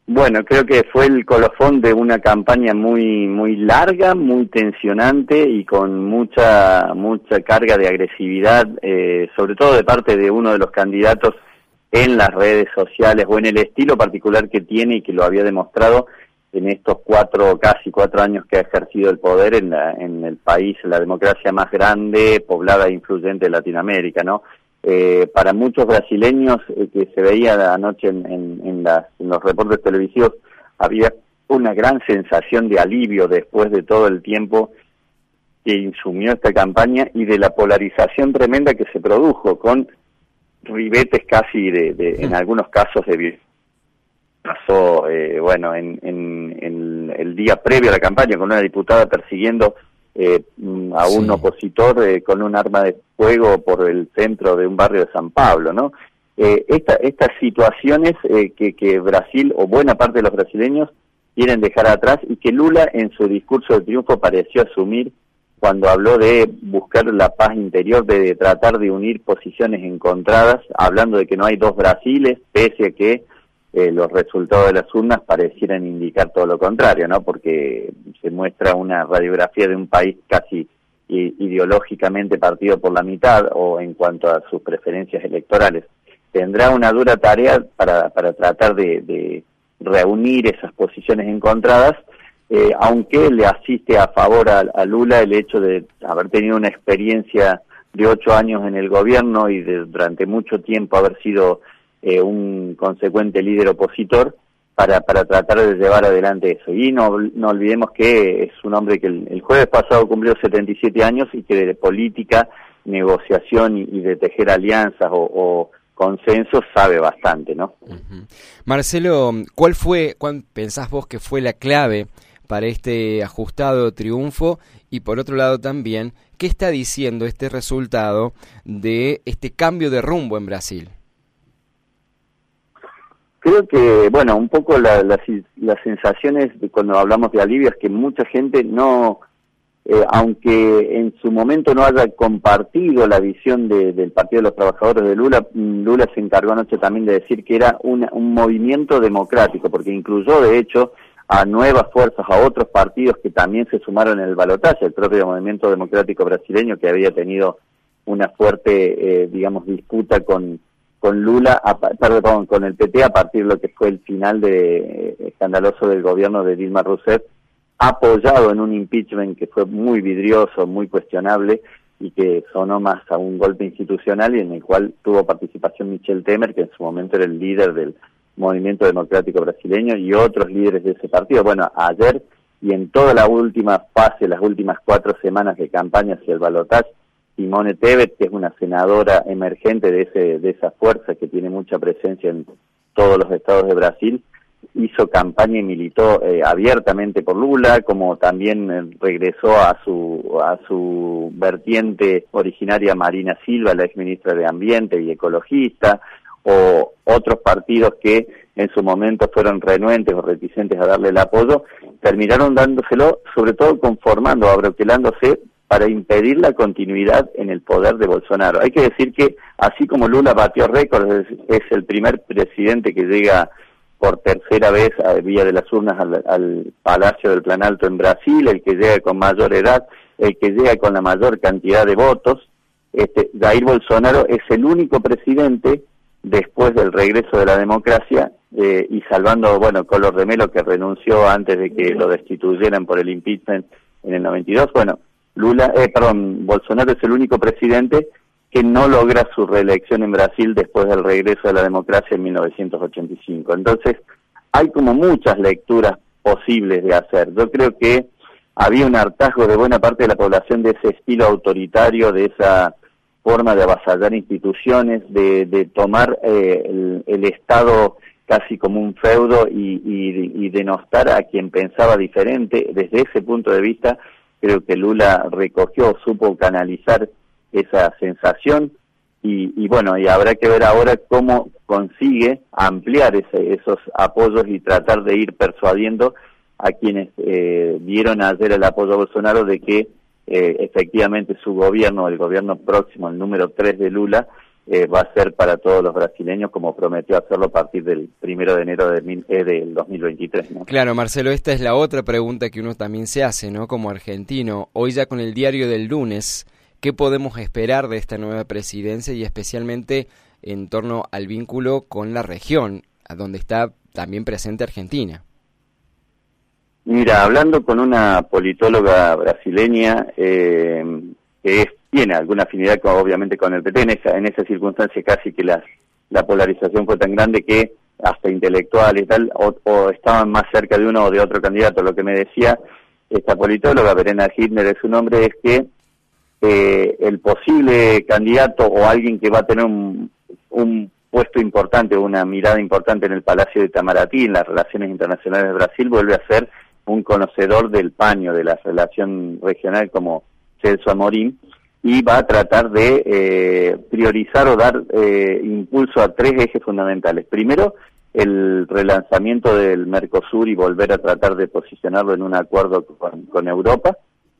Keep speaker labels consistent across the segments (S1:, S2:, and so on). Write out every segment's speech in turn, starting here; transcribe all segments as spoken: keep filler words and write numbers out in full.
S1: Bueno, creo que fue el colofón de una campaña muy muy larga, muy tensionante y con mucha mucha carga de agresividad, eh, sobre todo de parte de uno de los candidatos en las redes sociales o en el estilo particular que tiene y que lo había demostrado en estos cuatro, casi cuatro años que ha ejercido el poder en, la, en el país, la democracia más grande, poblada e influyente de Latinoamérica, ¿no? Eh, para muchos brasileños eh, que se veía anoche en, en, en, las, en los reportes televisivos, había una gran sensación de alivio después de todo el tiempo que insumió esta campaña y de la polarización tremenda que se produjo, con ribetes casi de, de en algunos casos de violencia. Pasó, eh, bueno, en, en, en el día previo a la campaña, con una diputada persiguiendo eh, a un sí. opositor eh, con un arma de fuego por el centro de un barrio de San Pablo, ¿no? Eh, esta, estas situaciones eh, que, que Brasil, o buena parte de los brasileños, quieren dejar atrás, y que Lula en su discurso de triunfo pareció asumir cuando habló de buscar la paz interior, de, de tratar de unir posiciones encontradas, hablando de que no hay dos Brasiles, pese a que Eh, los resultados de las urnas parecieran indicar todo lo contrario, ¿no? Porque se muestra una radiografía de un país casi i- ideológicamente partido por la mitad, o en cuanto a sus preferencias electorales. Tendrá una dura tarea para, para tratar de, de reunir esas posiciones encontradas, eh, aunque le asiste a favor a, a Lula el hecho de haber tenido una experiencia de ocho años en el gobierno y de durante mucho tiempo haber sido Eh, un consecuente líder opositor para para tratar de llevar adelante eso. Y no, no olvidemos que es un hombre que el, el jueves pasado cumplió setenta y siete años y que de política, negociación y, y de tejer alianzas o, o consensos sabe bastante, ¿no?
S2: Uh-huh. Marcelo, ¿cuál fue, cuál pensás vos que fue la clave para este ajustado triunfo? Y por otro lado también, ¿qué está diciendo este resultado de este cambio de rumbo en Brasil?
S1: Creo que, bueno, un poco la, la, las sensaciones de cuando hablamos de alivio es que mucha gente no, eh, aunque en su momento no haya compartido la visión de, del Partido de los Trabajadores de Lula, Lula se encargó anoche también de decir que era una, un movimiento democrático, porque incluyó de hecho a nuevas fuerzas, a otros partidos que también se sumaron en el balotaje, el propio Movimiento Democrático Brasileño, que había tenido una fuerte, eh, digamos, disputa con con Lula, a, perdón, con el P T a partir de lo que fue el final de eh, escandaloso del gobierno de Dilma Rousseff, apoyado en un impeachment que fue muy vidrioso, muy cuestionable y que sonó más a un golpe institucional, y en el cual tuvo participación Michel Temer, que en su momento era el líder del Movimiento Democrático Brasileño, y otros líderes de ese partido. Bueno, ayer y en toda la última fase, las últimas cuatro semanas de campaña hacia el balotaje, Simone Tebet, que es una senadora emergente de ese de esa fuerza que tiene mucha presencia en todos los estados de Brasil, hizo campaña y militó eh, abiertamente por Lula, como también eh, regresó a su a su vertiente originaria Marina Silva, la exministra de Ambiente y ecologista, o otros partidos que en su momento fueron renuentes o reticentes a darle el apoyo, terminaron dándoselo, sobre todo conformando, abroquelándose para impedir la continuidad en el poder de Bolsonaro. Hay que decir que, así como Lula batió récords, es, es el primer presidente que llega por tercera vez a vía de las urnas al, al Palacio del Planalto en Brasil, el que llega con mayor edad, el que llega con la mayor cantidad de votos. Este, Jair Bolsonaro es el único presidente, después del regreso de la democracia, eh, y salvando, bueno, Collor de Mello, que renunció antes de que lo destituyeran por el impeachment en el noventa y dos, bueno, Lula, eh, perdón, Bolsonaro es el único presidente que no logra su reelección en Brasil después del regreso de la democracia en mil novecientos ochenta y cinco. Entonces, hay como muchas lecturas posibles de hacer. Yo creo que había un hartazgo de buena parte de la población de ese estilo autoritario, de esa forma de avasallar instituciones, de, de tomar eh, el, el Estado casi como un feudo y, y, y denostar a quien pensaba diferente. Desde ese punto de vista, creo que Lula recogió, supo canalizar esa sensación y, y bueno, y habrá que ver ahora cómo consigue ampliar ese, esos apoyos y tratar de ir persuadiendo a quienes eh, dieron ayer el apoyo a Bolsonaro de que eh, efectivamente su gobierno, el gobierno próximo, el número tres de Lula, eh, va a ser para todos los brasileños, como prometió hacerlo a partir del primero de enero de, eh, del dos mil veintitrés, ¿no?
S2: Claro, Marcelo, esta es la otra pregunta que uno también se hace, ¿no? Como argentino, hoy ya con el diario del lunes, ¿qué podemos esperar de esta nueva presidencia y especialmente en torno al vínculo con la región, a donde está también presente Argentina?
S1: Mira, hablando con una politóloga brasileña eh, que es, tiene alguna afinidad con, obviamente con el P T, en esa, en esa circunstancia casi que la, la polarización fue tan grande que hasta intelectuales y tal, o, o estaban más cerca de uno o de otro candidato. Lo que me decía esta politóloga, Verena Hitner es su nombre, es que eh, el posible candidato o alguien que va a tener un, un puesto importante, una mirada importante en el Palacio de Itamaraty, en las relaciones internacionales de Brasil, vuelve a ser un conocedor del paño de la relación regional como Celso Amorim, y va a tratar de eh, priorizar o dar eh, impulso a tres ejes fundamentales. Primero, el relanzamiento del Mercosur y volver a tratar de posicionarlo en un acuerdo con, con Europa.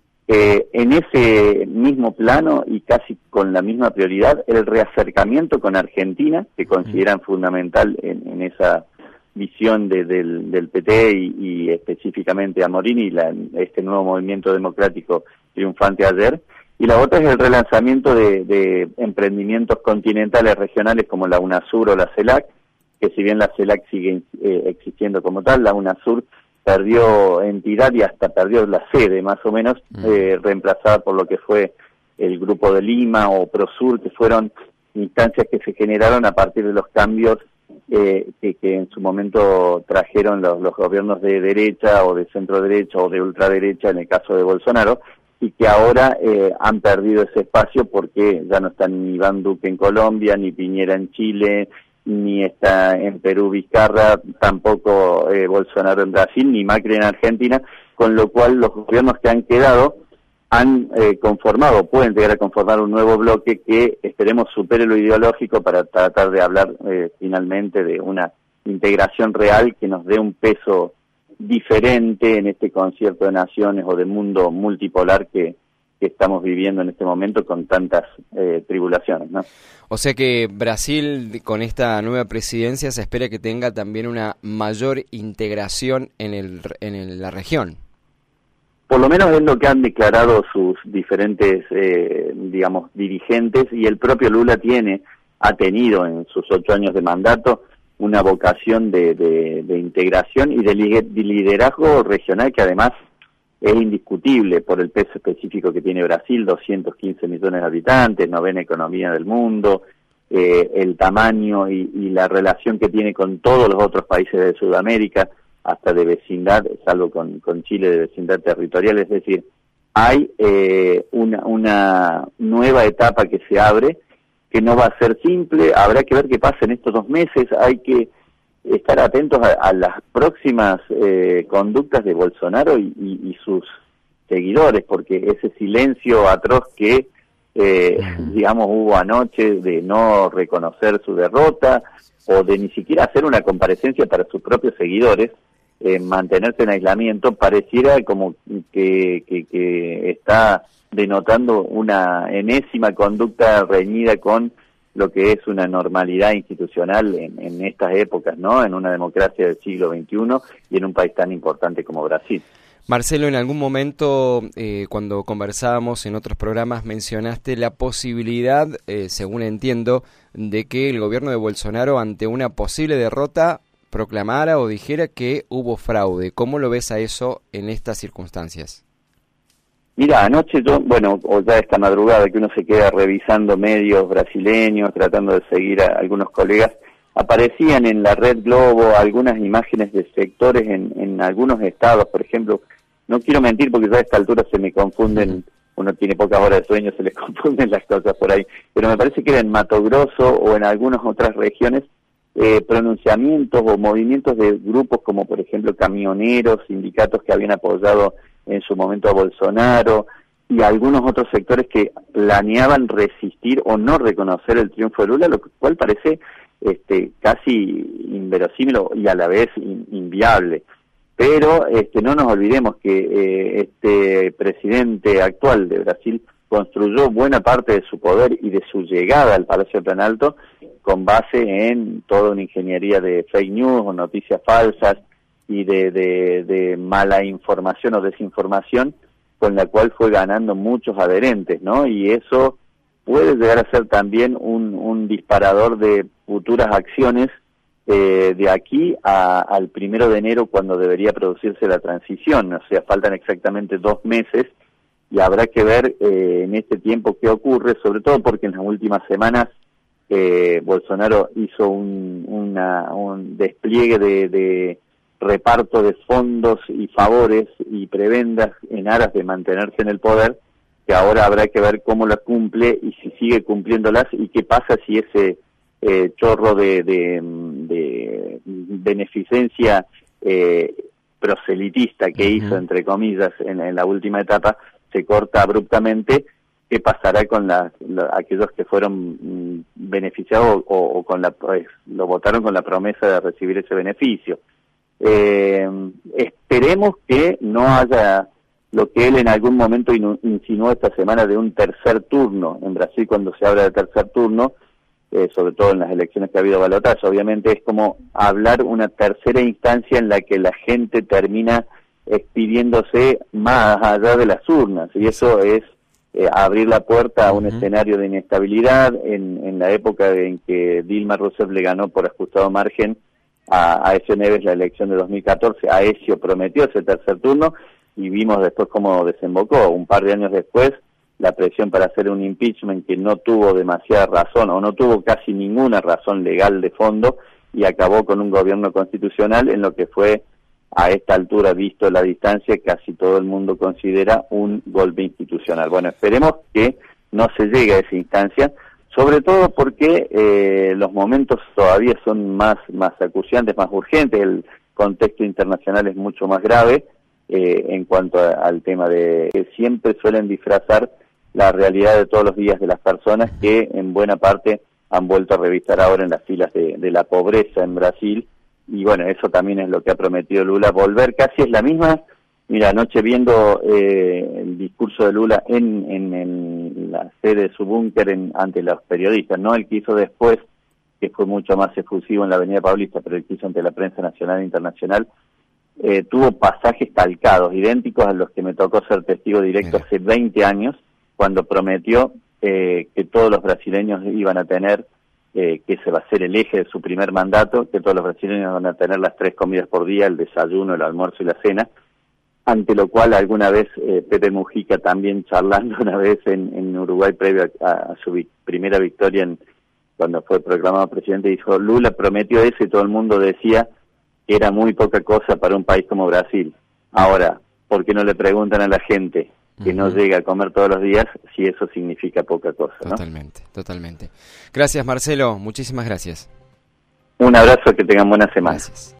S1: Eh, en ese mismo plano y casi con la misma prioridad, el reacercamiento con Argentina, que consideran fundamental en, en esa visión de, del, del P T y, y específicamente a Amorim y la, este nuevo movimiento democrático triunfante ayer. Y la otra es el relanzamiento de, de emprendimientos continentales regionales como la UNASUR o la CELAC, que si bien la CELAC sigue eh, existiendo como tal, la UNASUR perdió entidad y hasta perdió la sede más o menos, eh, reemplazada por lo que fue el Grupo de Lima o PROSUR, que fueron instancias que se generaron a partir de los cambios eh, que, que en su momento trajeron los, los gobiernos de derecha o de centro derecha o de ultraderecha en el caso de Bolsonaro, y que ahora eh, han perdido ese espacio porque ya no está ni Iván Duque en Colombia, ni Piñera en Chile, ni está en Perú Vizcarra, tampoco eh, Bolsonaro en Brasil, ni Macri en Argentina, con lo cual los gobiernos que han quedado han eh, conformado, pueden llegar a conformar un nuevo bloque que esperemos supere lo ideológico para tratar de hablar eh, finalmente de una integración real que nos dé un peso diferente en este concierto de naciones o de mundo multipolar que, que estamos viviendo en este momento con tantas eh, tribulaciones, ¿no?
S2: O sea que Brasil con esta nueva presidencia se espera que tenga también una mayor integración en, el, en el, la región.
S1: Por lo menos es lo que han declarado sus diferentes, eh, digamos, dirigentes, y el propio Lula tiene, ha tenido en sus ocho años de mandato una vocación de, de, de integración y de liderazgo regional que además es indiscutible por el peso específico que tiene Brasil, doscientos quince millones de habitantes, novena economía del mundo, eh, el tamaño y, y la relación que tiene con todos los otros países de Sudamérica, hasta de vecindad, salvo con, con Chile, de vecindad territorial. Es decir, hay eh, una, una nueva etapa que se abre, que no va a ser simple, habrá que ver qué pasa en estos dos meses, hay que estar atentos a, a las próximas eh, conductas de Bolsonaro y, y, y sus seguidores, porque ese silencio atroz que, eh, digamos, hubo anoche de no reconocer su derrota o de ni siquiera hacer una comparecencia para sus propios seguidores, eh, mantenerse en aislamiento, pareciera como que, que, que está denotando una enésima conducta reñida con lo que es una normalidad institucional en, en estas épocas, ¿no? En una democracia del siglo veintiuno y en un país tan importante como Brasil.
S2: Marcelo, en algún momento, eh, cuando conversábamos en otros programas, mencionaste la posibilidad, eh, según entiendo, de que el gobierno de Bolsonaro, ante una posible derrota, proclamara o dijera que hubo fraude. ¿Cómo lo ves a eso en estas circunstancias?
S1: Mira, anoche yo, bueno, o ya esta madrugada que uno se queda revisando medios brasileños, tratando de seguir a algunos colegas, aparecían en la red Globo algunas imágenes de sectores en, en algunos estados, por ejemplo, no quiero mentir porque ya a esta altura se me confunden, uno tiene pocas horas de sueño, se les confunden las cosas por ahí, pero me parece que era en Mato Grosso o en algunas otras regiones, eh, pronunciamientos o movimientos de grupos como por ejemplo camioneros, sindicatos que habían apoyado en su momento a Bolsonaro y algunos otros sectores que planeaban resistir o no reconocer el triunfo de Lula, lo cual parece este casi inverosímil y a la vez in, inviable. Pero este no nos olvidemos que eh, este presidente actual de Brasil construyó buena parte de su poder y de su llegada al Palacio de Planalto con base en toda una ingeniería de fake news o noticias falsas y de, de, de mala información o desinformación, con la cual fue ganando muchos adherentes, ¿no? Y eso puede llegar a ser también un, un disparador de futuras acciones eh, de aquí a, al primero de enero, cuando debería producirse la transición. O sea, faltan exactamente dos meses y habrá que ver eh, en este tiempo qué ocurre, sobre todo porque en las últimas semanas eh, Bolsonaro hizo un, una, un despliegue de, de reparto de fondos y favores y prebendas en aras de mantenerse en el poder, que ahora habrá que ver cómo las cumple y si sigue cumpliéndolas, y qué pasa si ese eh, chorro de, de, de beneficencia eh, proselitista que uh-huh. hizo, entre comillas, en, en la última etapa, se corta abruptamente. ¿Qué pasará con la, la, aquellos que fueron mm, beneficiados o, o con la pues, lo votaron con la promesa de recibir ese beneficio? Eh, esperemos que no haya lo que él en algún momento insinuó esta semana de un tercer turno. En Brasil, cuando se habla de tercer turno, eh, sobre todo en las elecciones que ha habido balotaje, obviamente es como hablar una tercera instancia en la que la gente termina expidiéndose más allá de las urnas, y eso es eh, abrir la puerta a un uh-huh. escenario de inestabilidad. En, en la época en que Dilma Rousseff le ganó por ajustado margen a Aécio Neves la elección de dos mil catorce, Aécio prometió ese tercer turno y vimos después cómo desembocó. Un par de años después, la presión para hacer un impeachment que no tuvo demasiada razón o no tuvo casi ninguna razón legal de fondo, y acabó con un gobierno constitucional en lo que fue, a esta altura, visto la distancia, casi todo el mundo considera un golpe institucional. Bueno, esperemos que no se llegue a esa instancia, sobre todo porque eh, los momentos todavía son más, más acuciantes, más urgentes, el contexto internacional es mucho más grave eh, en cuanto a, al tema de que siempre suelen disfrazar la realidad de todos los días de las personas, que en buena parte han vuelto a revisar ahora en las filas de, de la pobreza en Brasil. Y bueno, eso también es lo que ha prometido Lula, volver casi es la misma. Mira, anoche viendo eh, el discurso de Lula en, en, en la sede de su búnker en, ante los periodistas, no el que hizo después, que fue mucho más efusivo en la Avenida Paulista, pero el que hizo ante la prensa nacional e internacional, eh, tuvo pasajes calcados, idénticos a los que me tocó ser testigo directo Mira. hace veinte años, cuando prometió eh, que todos los brasileños iban a tener, Eh, que ese va a ser el eje de su primer mandato, que todos los brasileños van a tener las tres comidas por día, el desayuno, el almuerzo y la cena, ante lo cual alguna vez eh, Pepe Mujica, también charlando una vez en, en Uruguay previo a, a su vi- primera victoria en, cuando fue proclamado presidente, dijo: Lula prometió eso y todo el mundo decía que era muy poca cosa para un país como Brasil. Ahora, ¿por qué no le preguntan a la gente que no llega a comer todos los días si eso significa poca cosa, ¿no?
S2: Totalmente, totalmente. Gracias, Marcelo, muchísimas gracias.
S1: Un abrazo, que tengan buena semana.
S2: Gracias.